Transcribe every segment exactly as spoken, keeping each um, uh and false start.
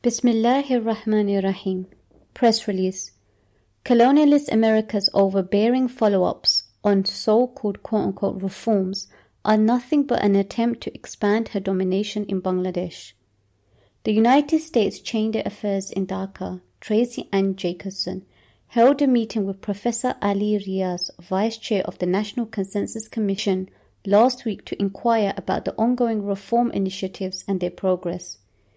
Bismillahir Rahmanir Rahim. Press release. Colonialist America's overbearing follow-ups on so-called quote-unquote reforms are nothing but an attempt to expand her domination in Bangladesh. The United States Chamber of Affairs in Dhaka, Tracy Ann Jacobson, held a meeting with Professor Ali Riaz, Vice Chair of the National Consensus Commission, last week to inquire about the ongoing reform initiatives and their progress.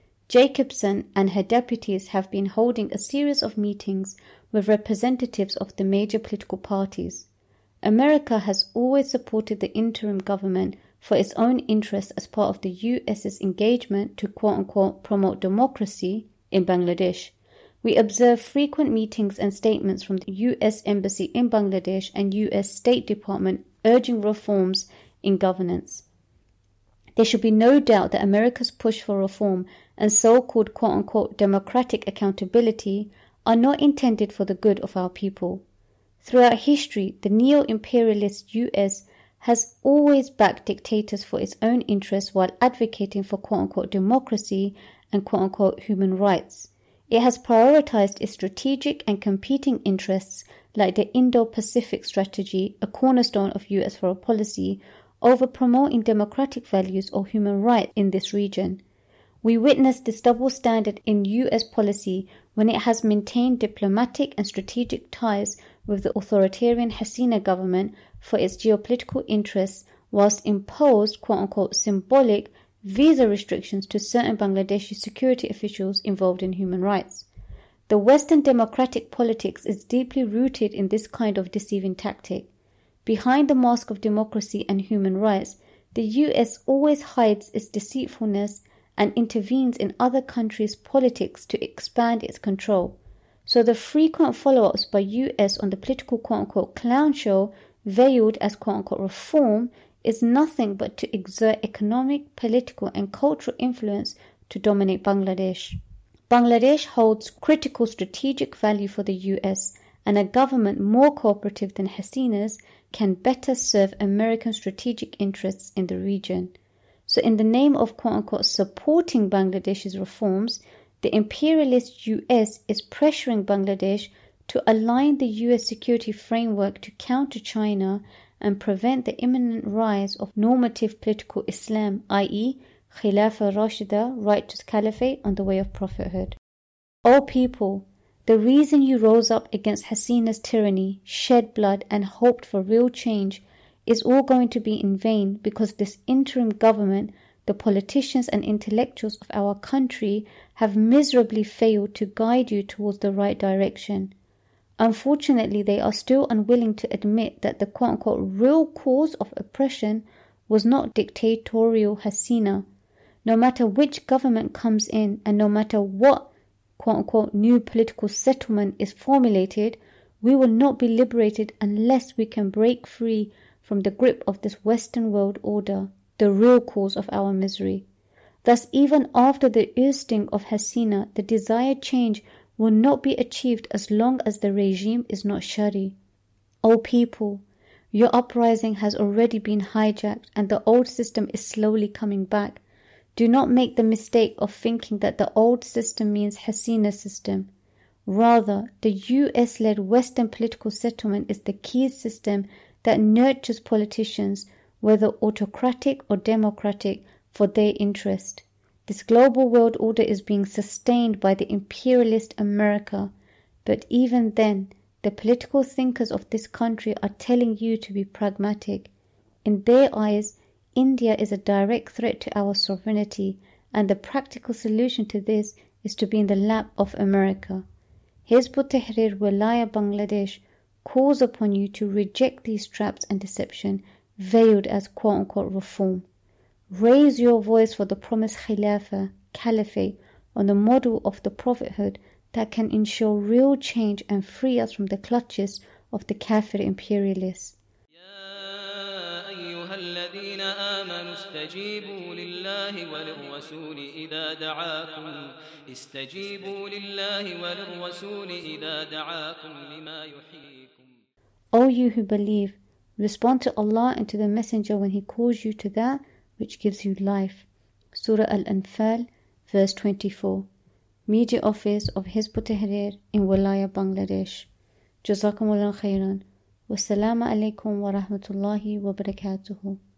Jacobson and her deputies have been holding a series of meetings with representatives of the major political parties. America has always supported the interim government for its own interests as part of the U S's engagement to quote-unquote promote democracy in Bangladesh. We observe frequent meetings and statements from the U S Embassy in Bangladesh and U S State Department urging reforms in governance. There should be no doubt that America's push for reform and so-called quote-unquote democratic accountability are not intended for the good of our people. Throughout history, the neo-imperialist U S has always backed dictators for its own interests while advocating for quote-unquote democracy and quote-unquote human rights. It has prioritized its strategic and competing interests like the Indo-Pacific strategy, a cornerstone of U S foreign policy, over promoting democratic values or human rights in this region. We witnessed this double standard in U S policy when it has maintained diplomatic and strategic ties with the authoritarian Hasina government for its geopolitical interests, whilst imposed quote-unquote symbolic visa restrictions to certain Bangladeshi security officials involved in human rights. The Western democratic politics is deeply rooted in this kind of deceiving tactic. Behind the mask of democracy and human rights, the U S always hides its deceitfulness and intervenes in other countries' politics to expand its control. So the frequent follow-ups by U S on the political quote-unquote clown show, veiled as quote-unquote reform, is nothing but to exert economic, political and cultural influence to dominate Bangladesh. Bangladesh holds critical strategic value for the U S, and a government more cooperative than Hasina's can better serve American strategic interests in the region. So in the name of quote-unquote supporting Bangladesh's reforms, the imperialist U S is pressuring Bangladesh to align the U S security framework to counter China and prevent the imminent rise of normative political Islam, that is, Khilafah Rashida, righteous caliphate on the way of prophethood. O people, the reason you rose up against Hasina's tyranny, shed blood and hoped for real change is all going to be in vain because this interim government, the politicians and intellectuals of our country have miserably failed to guide you towards the right direction. Unfortunately, they are still unwilling to admit that the quote-unquote real cause of oppression was not dictatorial Hasina. No matter which government comes in and no matter what quote-unquote new political settlement is formulated, we will not be liberated unless we can break free from the grip of this Western world order, the real cause of our misery. Thus, even after the ousting of Hasina, the desired change will not be achieved as long as the regime is not Shari. O people, your uprising has already been hijacked and the old system is slowly coming back. Do not make the mistake of thinking that the old system means Hasina's system. Rather, the U S-led Western political settlement is the key system that nurtures politicians, whether autocratic or democratic, for their interest. This global world order is being sustained by the imperialist America, but even then, the political thinkers of this country are telling you to be pragmatic. In their eyes, India is a direct threat to our sovereignty, and the practical solution to this is to be in the lap of America. Hizb ut-Tahrir Walaya Bangladesh calls upon you to reject these traps and deception veiled as quote-unquote reform. Raise your voice for the promised Khilafah, Caliphate, on the model of the prophethood that can ensure real change and free us from the clutches of the Kafir imperialists. الذين آمنوا استجيبوا لله وللرسول إذا دعاكم استجيبوا لله وللرسول إذا دعاكم لما يحييكم. O you who believe, respond to Allah and to the Messenger when He calls you to that which gives you life. Surah Al-Anfal, verse twenty-four. Media Office of Hizb ut-Tahrir in Walaya, Bangladesh. Jazakumullah khairan. Wassalamu alaikum wa rahmatullahi wa barakatuhu.